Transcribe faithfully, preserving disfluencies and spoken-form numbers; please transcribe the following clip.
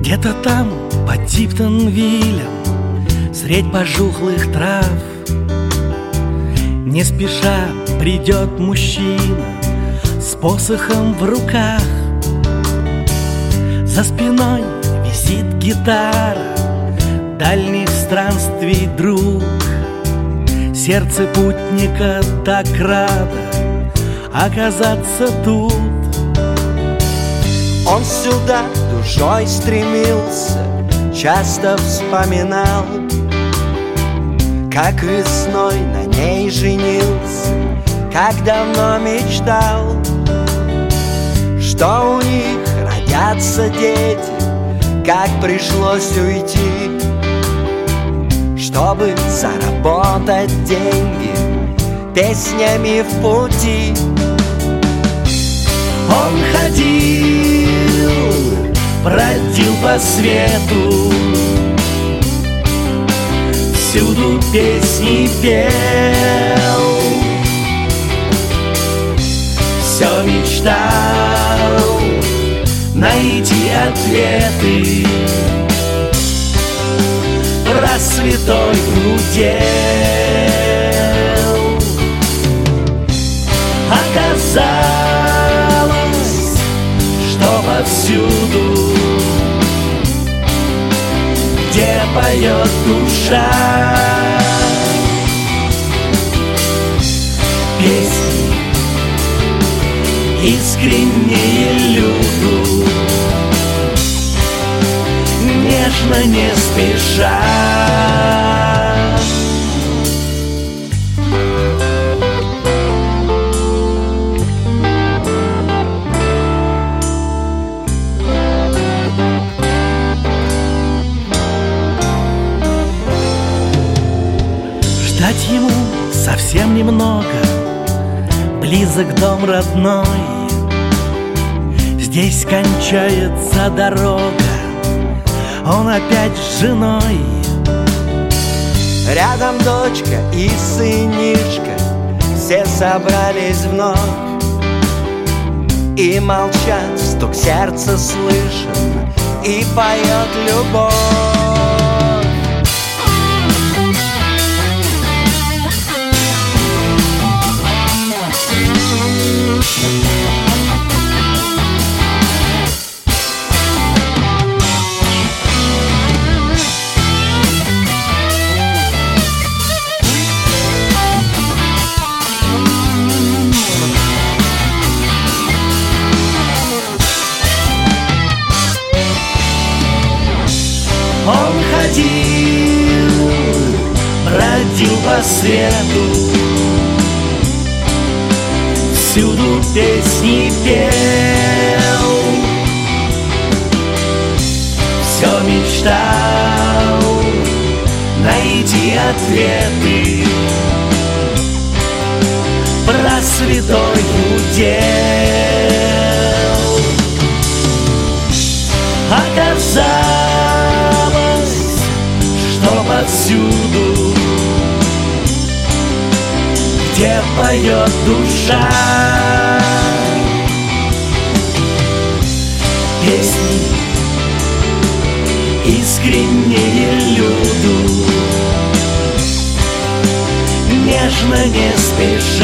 Где-то там, под Типтонвиллем, средь пожухлых трав, не спеша придет мужчина с посохом в руках. За спиной висит гитара, дальних странствий друг. Сердце путника так радо оказаться тут. Он сюда душой стремился, часто вспоминал, как весной на ней женился, как давно мечтал, что у них родятся дети, как пришлось уйти, чтобы заработать деньги песнями в пути. Он ходил, бродил по свету, всюду песни пел, все мечтал найти ответы, про святой удел. Оказалось, что повсюду, где поет душа, песни искренние люду, нежно, не спеша. Ждать ему совсем немного, близок дом родной. Здесь кончается дорога, он опять с женой. Рядом дочка и сынишка, все собрались вновь и молчат, стук сердца слышен, и поет любовь. Он ходил, бродил по свету, всюду песни пел, все мечтал найти ответы, про святой удел. Оказалось, что повсюду, где поет душа, песни искренние люду, нежно, не спеша.